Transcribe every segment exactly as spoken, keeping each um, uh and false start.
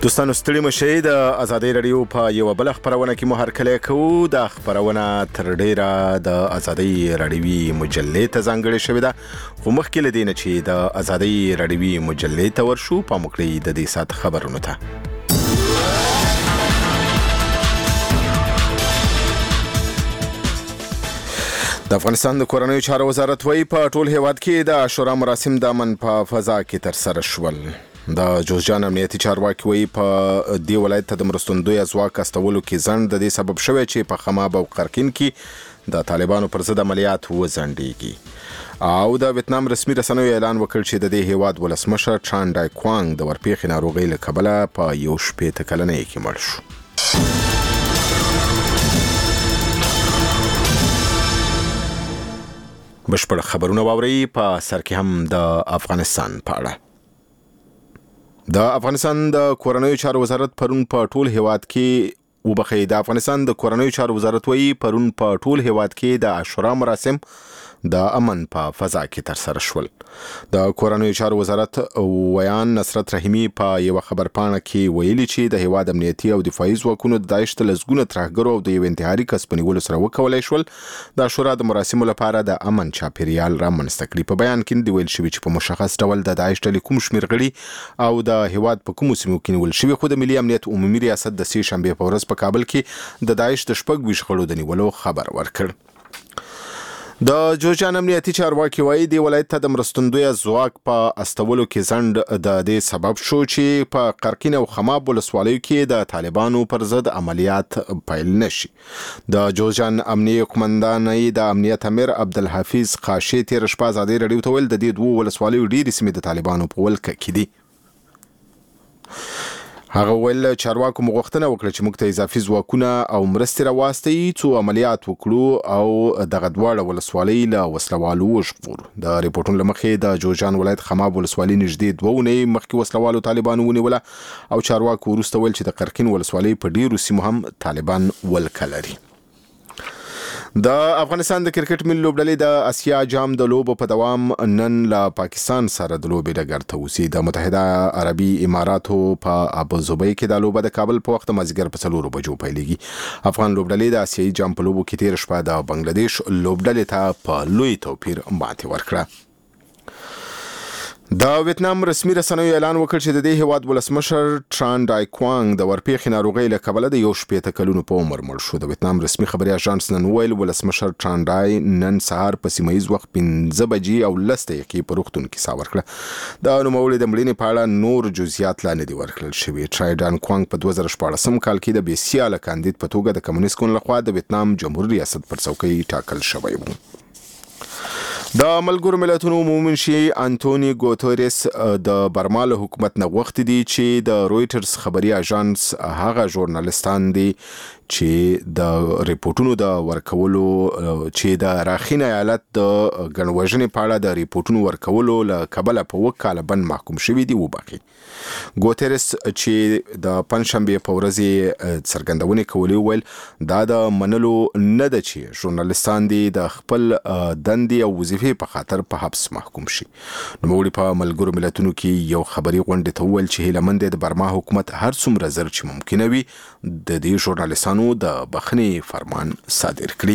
دوستانو ستړي مشئ د ازادي رادیو په یو بل خبرونه کې مو هرکلی کوو. دا خبرونه تر ډیره د ازادي رادیوي مجلې ته ځانګړې شوې ده، خو مخکې له دې نه چې د ازادي رادیوي مجلې ته ورشو پام وکړئ د دې ساعت خبرونو ته. د افغانستان د کورنیو چارو وزارت وايي په ټول هیواد کې د عاشورا مراسم د امن په فضا کې تر سره شول. د جوزجان امنیتي چارواکي وايي په دې ولایت ته د مرستندوی ځواک استولو کې ځنډ د دې سبب شوی چې په خماب او قرقین کې د طالبانو پر ضد عملیات وځنډیږي. او د ویتنام رسمي رسنیو اعلان وکړ چې د دې هیواد ولسمشر چان ډای کوانګ د ورپېښې ناروغۍ له کبله په یو شپېته کلنۍ کې مړ شو. بشپړ خبرونه واورئ. په سر کې هم د افغانستان په اړه. د افغانستان د کورنیو چارو وزارت پرون په ټول هیواد کې وبخي د افغانستان د کورنیو چارو وزارت وایي پرون په ټول هیواد کې د عاشورا مراسم د امن په فضا کې تر سره شول. د کورنیو چارو وزارت ویان نصرت رحیمی په یو خبر پاڼه کې ویلي چې د هیواد امنیتي او دفاعي ځواکونو د داعش د لسګونه ترهګرو او د یو انتحاري کس په نیولو سره وکولای شول د عاشورا د مراسمو لپاره د امن چاپیریال رامنځته کړي. په بیان کې د ویل شوی چې په مشخص ډول د داعش ډلې کوم شمېر غړي او د هیواد په کومو سیمو کې نیول شوي، خو د ملي امنیت عمومي ریاست د سې شنبې په ورځ په کابل کې د داعش د شپږ ویشت غړو د نیولو خبر ورکړ. د جوزجان امنیتي چارواکي وايي د ولایت ته د مرستندوی ځواک په استولو کې ځنډ د دې سبب شو چې په قرقین او خماب ولسوالیو کې د طالبانو پر ضد عملیات پیل نشي. د جوزجان امنیي قومندانۍ د امنیت امیر عبدالحفیظ قاشي تیر شپه ازادي رادیو ته ویل د دې دوه ولسوالیو ډېرې سیمې د طالبانو په ولکه کې دي. هغه ویل چارواکو مغوښتنه وکړه چې موږ ته اضافي ځواکونه او مرستې راواستئ څو عملیات وکړو او دغه دواړه ولسوالۍ له وسلوالو وژغورو. د ریپورټونو له مخې د جوزجان ولایت خماب ولسوالۍ نږدې دوه اونۍ مخکې وسلوالو طالبانو ونیوله او چارواکو وروسته ویل چې د قرقین ولسوالۍ په ډیرو سیمو هم طالبان ولکه لري. د افغانستان د کرکټ ملي لوبډلې د اسیا جام د لوبو په دوام نن له پاکستان سره د لوبې ډګر ته وځي. د متحده عربي اماراتو په ابوظبي کې د لوبه د کابل په وخت مازدیګر په څلورو بجو پیلېږي. افغان لوبډلې د اسیایي جام په لوبو کې تیر شپه د بنگلاديش لوبډلې ته په لوی توپیر ماتې ورکړه. د ویتنام رسمي رسنیو اعلان وکړ چې د دې هیواد ولسمشر چان ډای کوانګ د ورپېښې ناروغۍ له کبله د یو شپېته کلونو په عمر مړ شو. د ویتنام رسمي خبري اژانس نن ویل ولسمشر چان ډای نن سهار په سیمه ییز وخت پنځه بجې او لس دقیقې په روغتون کې ساه ورکړه. د نوموړي د مړینې په اړه نور جزئیات لا نه دي ورکړل شوي. ټرای ډان کوانګ په دوه زره شپاړسم کال کې د بې سیاله کاندید په توګه د کمونیست ګوند لخوا د ویتنام جمهور ریاست پر څوکۍ ټاکل شوی و. د ملګرو ملتونو عمومي منشي انټونی ګوتریس د برما له حکومت نه غوښتي دي چې د رویټرز خبري اژانس هغه ژورنالستان دي چې د ریپورتونو د ورکولو چې د راخین ایالت د ګڼوژنې په اړه د ریپورتونو ورکولو له کبله په اووه کاله بند محکوم شوي دي وبخښي. ګوتریس چې د پنجشنبې په ورځ څرګندونې کولې ویل دا د منلو نه ده چې ژورنالستان دي د خپل دندې او وظیفې په خاطر په حبس محکوم شي. نوموړي په ملګرو ملتونو کې یو خبري غونډې ته وویل چې هیله مند د برما حکومت هر څومره زر چې ممکنه وي د دې ژورنالستانو د بخښنې فرمان صادر کړي.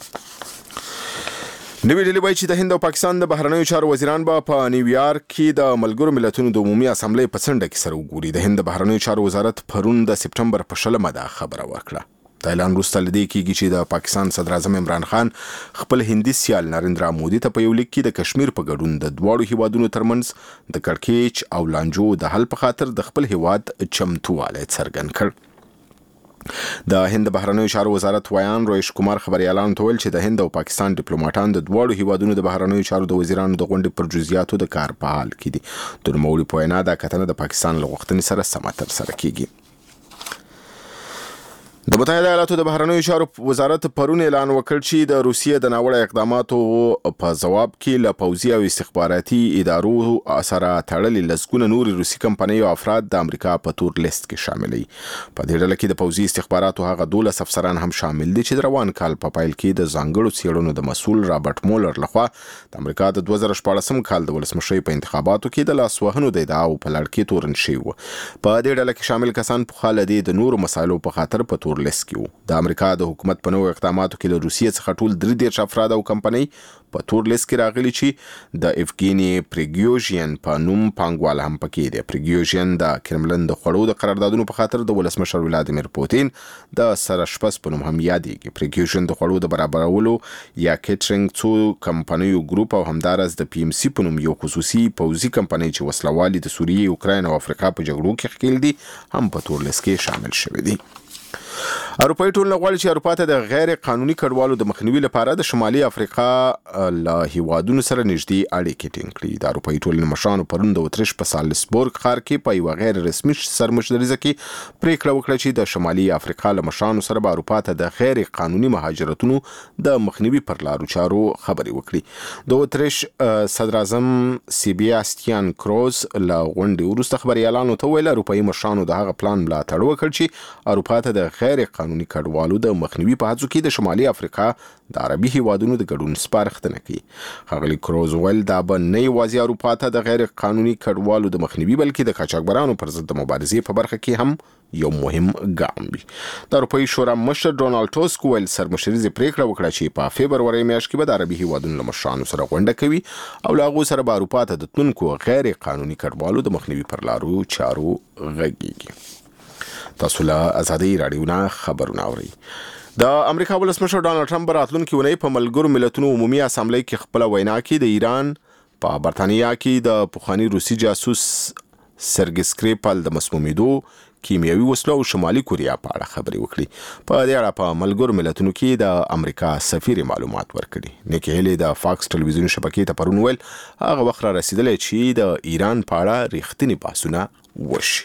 نوی ډلې وایي چې د هند او پاکستان د بهرنیو چارو وزیران به په نیویارک کې د ملګرو ملتونو د عمومي اسامبلې په څنډه کې سره وګوري. د هند د بهرنیو چارو وزارت پرون د سپټمبر په شلمه دا خبره ورکړه. د اعلان وروسته له دې کېږي چې د پاکستان صدر اعظم عمران خان خپل هندي سیال نریندرا مودي ته په یو لیک کې د کشمیر په ګډون د دواړو هیوادونو ترمنځ د کړکېچ او لانجو د حل په خاطر د خپل هیواد چمتووالی څرګند کړ. د هند بهرنیو چارو وزارت ویان رویش کومار خبري اعلان ته ویل چې د هند او پاکستان ډیپلوماټان د دواړو هیوادونو د بهرنیو چارو د وزیرانو د غونډې پر جزئیاتو د کار په حال کې دي. د نوموړي په وینا دا کتنه د پاکستان له غوښتنې سره سمه ترسره کیږي. د متحده ایالاتو د بهرنیو چارو وزارت پرون اعلان وکړ چې د روسیې د ناوړه اقداماتو په ځواب کې له پوځي او استخباراتي ادارو سره تړلې لسګونه نورې روسي کمپنۍ او افراد د امریکا په تور لیست کې شامل دي. په دې ډله کې د پوځي استخباراتو هغه دولس افسران هم شامل دي چې د روان کال په پیل کې د ځانګړو څېړنو د مسؤل رابرټ مولر لخوا د امریکا د دوه زره شپاړسم کال د ولسمشرۍ په انتخاباتو کې د لاسوهنو د ادعاو په لړ کې تورن شوي وو. په دې ډله کې شامل کسان په خاله دي د نورو مسایلو په خاطر په تور لیست کې وو. د امریکا د حکومت په نوو اقداماتو کې له روسیې څخه ټول درې دېرش افراد او کمپنۍ په تور لیست کې راغلي چې د افګینی پریګوژین په نوم پانګوال هم پکې دی. پریګوژین د کرملن د خوړو د قراردادونو په خاطر د ولسمشر ولادیمیر پوتین د سرشپس په نوم هم یادېږي. پریګوژین د خوړو د برابرولو یا کیټرینګ څو کمپنیو ګروپ او همدارس د پی ام سی په نوم یو خصوصي پوځي کمپنۍ چې وسلوالي د سوریې، اوکراین او افریقا په جګړو کې ښکېل دي هم په تور لیست کې شامل شوي دي. اروپایي ټولنه غواړي چې اروپا ته د غیر قانوني کډوالو د مخنیوي لپاره د شمالي افریقا له هیوادونو سره نږدې اړیکې ټینګ کړي. د اروپایي ټولنې مشرانو پرون د اتریش په سالزبورګ ښار کې په یوه غیر رسمي سرمشریزه کې پریکړه وکړه چې د شمالي افریقا له مشرانو سره به اروپا ته د غیر قانوني مهاجرتونو د مخنیوي پر لارو چارو خبرې وکړي. د اتریش صدر اعظم سیباستیان کروز له غونډې وروسته خبریالانو ته وویل اروپایي مشرانو د هغه پلان ملاتړ وکړ چې اروپا ته د غیر قانوني کډوالو د مخنیوي په هڅو کې د شمالي افریقا د عربي هیوادونو د ګډون سپارښتنه کوي. ښاغلي کروز ویل دا به نه یوازې اروپا ته د غیر قانوني کډوالو د مخنیوي بلکې د قاچاقبرانو پر ضد د مبارزې په برخه کې هم یو مهم ګام وي. د اروپایي شورا مشر ډونالډ ټوسک ویل سرمشریزه پریکړه وکړه چې په فبروري میاشت کې به د عربي هیوادونو له مشرانو سره غونډه کوي او له هغو سره به اروپا ته د تلونکو غیر قانوني کډوالو د مخنیوي پر لارو چارو غږیږي. تاسو له ازادي راډیو نه خبرونه اورئ. د امریکا ولسمشر ډانلډ ټرمپ راتلونکي اونۍ په ملګرو ملتونو عمومي اسامبلۍ کې خپله وینا کې د ایران په برتانیا کې د پخواني روسي جاسوس سرګي سکریپل د مسمومیدو، کیمیاوي وسلو او شمالي کوریا په اړه خبرې وکړي. په دې اړه په ملګرو ملتونو کې د امریکا سفیر معلومات ورکړي. نیکی هیلی د فاکس ټلویزیون شبکې ته پرون ویل هغه وخت را رسیدلی چې د ایران په اړه ریښتیني بحثونه وشي.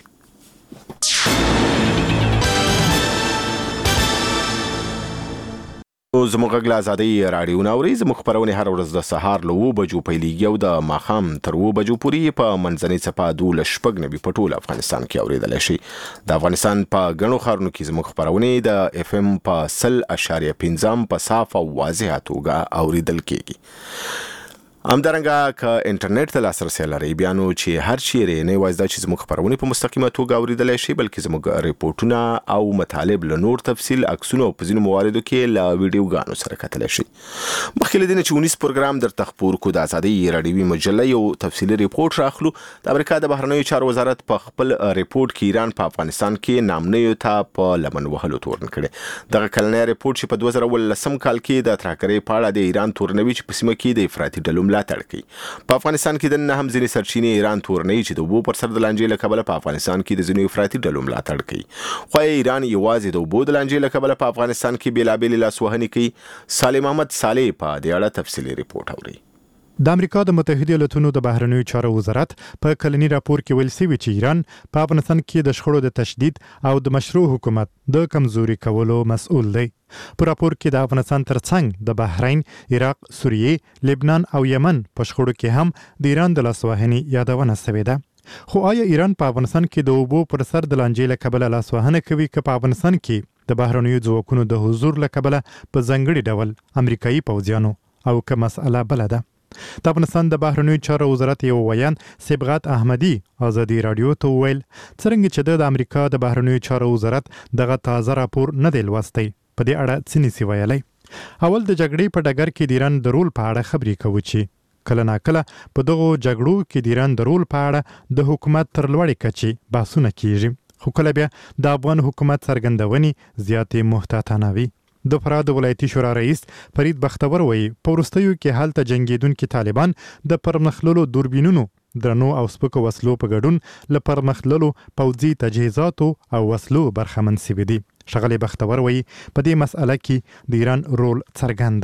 زموږ غږ له ازادۍ راډیو نه اورئ. زموږ خپرونې هره ورځ د سهار له اوه بجو پیلیږي او د ماښام تر اوه بجو پورې په منځنۍ څپه دولس شپږ نوي په ټول افغانستان کې اورېدلی شي. د افغانستان په ګڼو ښارونو کې زموږ خپرونې د اف ام په سل اشاریه پنځم په صاف او واضحه توګه اورېدل کېږي. همدارنګه که انټرنیټ ته لاسرسی لرئ بیا نو چې هر چیرې نه یوازې دا چې زموږ خپرونې په مستقیمه توګه اورېدلی شي بلکې زموږ ریپورټونه او مطالب له نور تفصیل، عکسونو او په ځینو مواردو کې له ویډیوګانو سره کتلی شي. مخکې له دې نه چې ونیس پروګرام درته خپور کړو د ازادۍ راډیوي مجله یو تفصیلي ریپورټ راخلو. د امریکا د بهرنیو چارو وزارت په خپل ریپورټ کې ایران په افغانستان کې نامنیو ته په لمن وهلو تورن کړی. دغه کلنی ریپورټ چې په دوه زره اوولسم کال کې د ترهګرۍ په اړه د ایران تورنوي چې په سیمه کې د افراطي ډلو ملاتړ کوي. په افغانستان کې دننه هم ځینې سرچینې ایران تورنوي چې د اوبو پر سر د لانجې له کبله په افغانستان کې د ځینو افراطي ډلو ملاتړ کوي. خو ایران یوازې د اوبو د لانجې له کبله په افغانستان کې بېلابېلې لاسوهنې کوي. سالم احمد صالح په دې اړه تفصیلي ریپورټ اوري. د امریکا د متحده ایالاتونو د بهرنیو چارو وزارت په کلنی راپور کې ویل شوی چې ایران په افغانستان کې د شخړو د تشدید او د مشروع حکومت د کمزوري کولو مسؤل دی. په راپور کې د افغانستان ترڅنګ د بحرین، عراق، سوریې، لبنان او یمن په شخړو کې هم د ایران د لاسوهنې یادونه شوې ده. خو آیا ایران په افغانستان کې د اوبو پر سر د لانجې له کبله لاسوهنه کوي که په افغانستان کې د بهرنیو ځواکونو د حضور له کبله په ځانګړي ډول امریکایي پوځیانو او که مسأله بله ده؟ د افغانستان د بهرنیو چارو وزارت یو ویان صبغت احمدي ازادي راډیو ته وویل څرنګه چې د امریکا د بهرنیو چارو وزارت دغه تازه راپور نه دی لوستی په دې اړه څه نشي ویلی. اول د جګړې په ډګر کې د ایران د رول په اړه خبرې کوو چې کله ناکله په دغو جګړو کې د ایران د رول په اړه د حکومت تر لوړې کچې بحثونه کیږي، خو کله بیا د افغان حکومت څرګندونې زیاتې محتاطانه وي. د فراه د ولایتي شورا رئیس فرید بختور وایي په وروستیو کې هلته جنګېدونکي طالبان د پرمخللو دوربینونو، درنو او سپکو وسلو په ګډون له پرمخللو پوځي تجهیزاتو او وسلو برخمن شوي دي. ښاغلی بختور وایي په دې مسئله کې د ایران رول څرګند دی.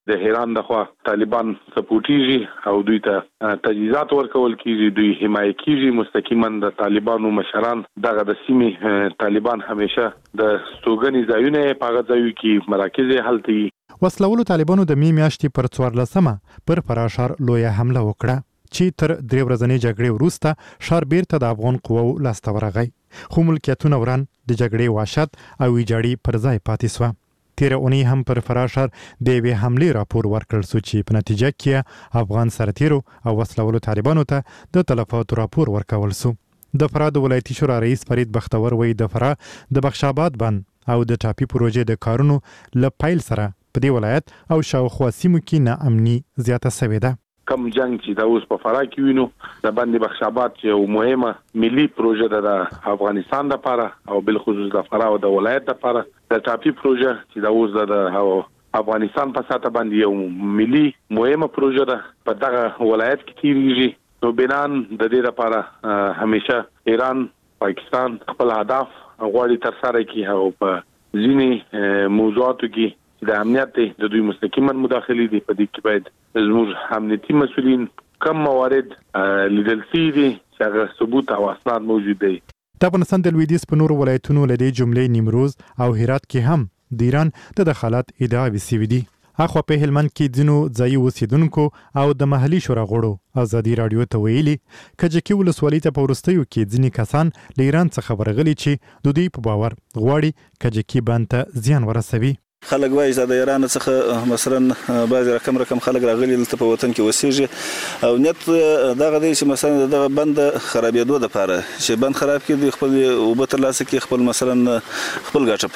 د ایران د خوا طالبان سپورټیږي او دوی ته تجهیزات ورکول کیږي، دوی حمایت کیږي مستقیما د طالبانو مشران. دغه د سیمې طالبان همیشه د ستوګنې ځایونه په هغه ځایو کې مراکز هلته. وسلوالو طالبانو د می میاشتې پر څوارلسمه پر فراشار لویه حمله وکړه چې تر درې ورځې جګړې وروسته ښار بیرته د افغان قواو لاسته ورغی، خو ملکیتونه وران د جګړې وحشت او ویجاړي پر ځای پاتې سوه. تیره اونۍ هم پر فراشار د یوې حملې راپور ورکړل سو چې په نتیجه کې افغان سرتیرو او وسلوالو طالبانو ته د تلفاتو راپور ورکول سو. د فراه د ولایتي شورا رئیس فرید بختور وایي د فراه د بخشاباد بند او د ټاپي پروژې د کارونو له پیل سره په دې ولایت او شاوخوا سیمو کې ناامني زیاته شوې ده. کم جنگ چې دا اوس په فراه کې وینو د بند بخشاباد چې یو مهمه ملي پروژه ده د افغانستان لپاره او بل خصوص د فراه او د ولایت لپاره، د ټاپي پروژه چې دا اوس د افغانستان په ساته باندې یو ملي مهمه پروژه ده په دغه ولایت کې تیریږي. نو بنان د دې لپاره همیشه ایران پاکستان خپل اهداف غواړي تر سره کړي او په ځینې موضوعاتو کې د امنیت د دوی مستقیما مداخلي دي. په دې کې باید زموږ امنیتي مسؤلین کم موارد لیدل شوي دي چې هغه ثبوت او اسناد موجود دي. د افغانستان د لویدیځ په نورو ولایتونو له دې جملې نیمروز او هرات کې هم د ایران د دخالت ادعاوې شوې دي. اخوا په هلمند کې ځینو ځایي اوسیدونکو او د محلي شورا غړو ازادي راډیو ته ویلي کجکي ولسوالۍ ته په وروستیو کې ځینې کسان له ایران څخه ورغلي چې د دوی په باور غواړي کجکي بند ته زیان ورسوي. خلک وایي چې د ایران څخه مثلا بعض رقم رقم خلک راغلي دلته په وطن کې اوسېږي او نیت دغه دی چې مثلا دغه بند خرابېدو دپاره چې بند خراب کړي دوی خپل اوبه ترلاسه کړي، خپل مثلا خپل ګټه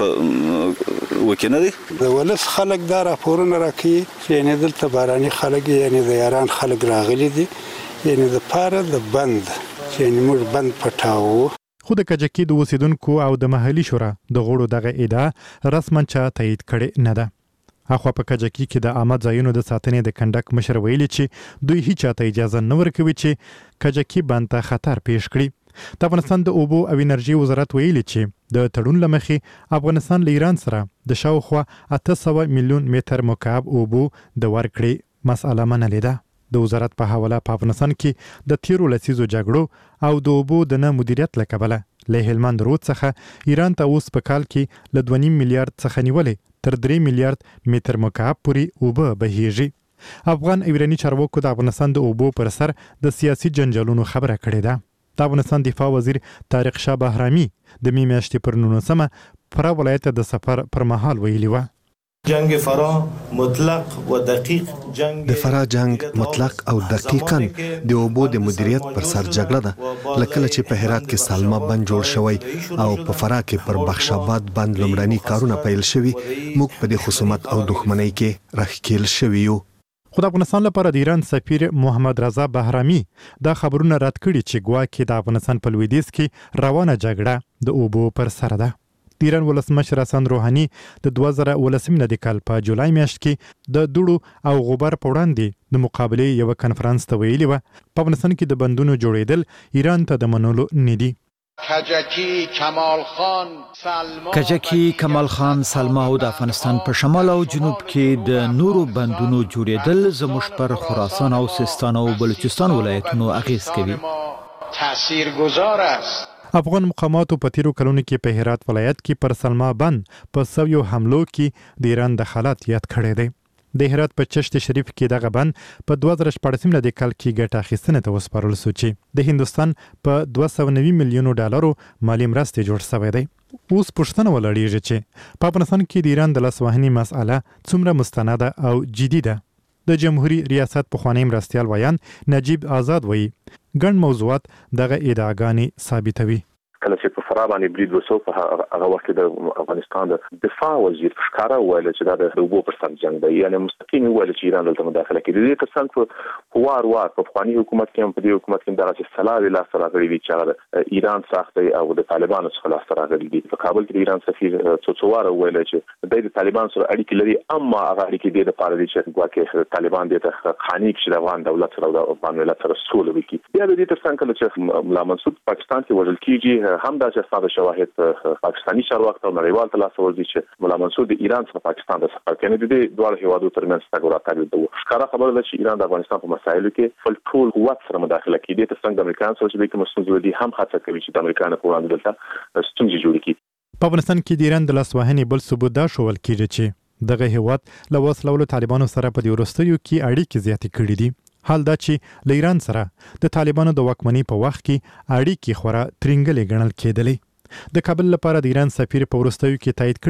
په وکړي. نه دی د ولس خلک دا راپورونه راکوي چې یعنې دلته باراني خلک یعنې د ایران خلک راغلي دي یعنې د پاره د بند چې یعنې موږ بند پټاوو. خو د کجکي د اوسیدونکو او د محلي شورا د غړو دغه ادعا رسما چا تایید کړې نه ده. اخوا په کجکي کې د عامه ځایونو د ساتنې د کنډک مشر ویلي چې دوی هیڅ چاته اجازه نه ورکوي چې کجکي بند ته خطر پیښ کړي. د افغانستان د اوبو او انرژي وزارت ویلي چې د تړون له مخې افغانستان له ایران سره د شاوخوا اته سوه میلیون متر مکعب اوبو د ورکړې مسأله منلې ده. د وزارت په حواله په افغانستان کې د تیرو لسیزو جګړو او د اوبو د نه مدیریت له کبله له هلمند رود څخه ایران ته اوس په کال کې له دوه نیم میلیارډ څخه نیولې تر درې میلیارډ متر مکعب پورې اوبه بهیږي. افغان ایرانی چارواکو د افغانستان د اوبو پر سر د سیاسي جنجالونو خبره کړې ده. د افغانستان دفاع وزیر طارق شاه بهرامي د می میاشتې پر نولسمه فراه ولایت د سفر پر مهال ویلي و جنگ فرا مطلق و دقیق جنگ د فرا جنگ مطلق او دقیقاً د اوبو د مدیریت پر سر جګړه ده. لکه چې په هرات کې سالمه بند جوړ شوی او په فرا کې پر بخشاباد بند لومړني کارونه پیل شوي، موږ په دې خصومت او دښمنۍ کې راښکېل شوي یو. خو د افغانستان لپاره د ایران سفیر محمد رضا بهرامي دا خبرونه رد کړي چې ګواکې د افغانستان په لویدیځ کې روانه جګړه د اوبو پر سر ده. د ایران ولسمشر حسن روحاني د دوه زره ولسم د کال په جولای میاشت کې د دوړو او غبار په وړاندې د مقابلې یو کنفرانس ته ویلي و په افغانستان کې د بندونو جوړېدل ایران ته د منلو نه دي. کجکی کمال خان سلما کجکی کمال خان سلما او د افغانستان په شمال او جنوب کې د نورو بندونو جوړېدل زموږ پر خراسان او سیستان او بلوچستان ولایتونو اغیز کوي. تاثیرگذار است. افغان مقاماتو په تیرو کلونو کې په هرات ولایت کې پر سلما بند په سویو حملو کې د ایران دخالت یاد کړی دی. د هرات په چشت شریف کې دغه بند په دوه زره شپاړسم د کال کې ګټه اخیستنې ته وسپارل شو چې د هندستان په دوه سوه نوي میلیونو ډالرو مالي مرستې جوړ شوی دی. اوس پوښتنه ولړیږي چې په افغانستان کې د ایران د لاسوهنې مسأله څومره مستنده او جدي ده. د جمهوریت ریاست پخوانی مرستیال ویان نجیب آزاد وایي ګڼ موضوعات دغه ادعاګانې ثابتوي. کله چې په فرا باندې برید وشو په هغه وخت د افغانستان د دفاع وزیر ښکارا ویل چې دا د اوبو پر سر جنگ دی، یعنی مستقیم ویل چې ایران دلته مداخله کوي. د دې ترڅنګ په وار وار په افغاني حکومت کې هم په دې حکومت کې دغه سلاوي لا سره غړي دي چې ایران ساخته او د طالبانو څخه لا سره غړي دي په کابل کې ایران سفیر څو څو واره ویل چې د طالبان سره اړیکې لري اما هغه اړیکې د لپاره دي چې ګواکې طالبان د خاني کې د افغان دولت سره او د افغان ملت سره سوله وکړي بیا د دې ترڅنګ کله چې ملا منصور پاکستان کې وژل کیږي هم دا چې ساده شواهد پاکستاني چارواکو او نړیوال ته لاس ورځي چې ملا منصور د ایران څخه پاکستان ته سفر کوي د دې دوه هیوادو ترمنځ څنګه راځي د ښکارا خبره ده چې ایران د افغانستان په مسایلو کې خپل ټول قوت سره مداخله کوي د ترڅنګ د امریکا سره چې کوم ستونزې دي هم هڅه کوي چې د امریکا نه په وړاندې دلته ستونزې جوړ کړي په افغانستان کې د ایران د لاسوهنې بل ثبوت دا شول کېږي چې دغه هیواد له وسلو طالبانو سره په دې وروستیو کې اړیکې زیاتې کړې دي حال دا چې له ایران سره د طالبانو د واکمنۍ په وخت کې اړیکې خورا ترنګلې ګڼل کېدلې د کابل لپاره د ایران سفیر په وروستیو کې تایید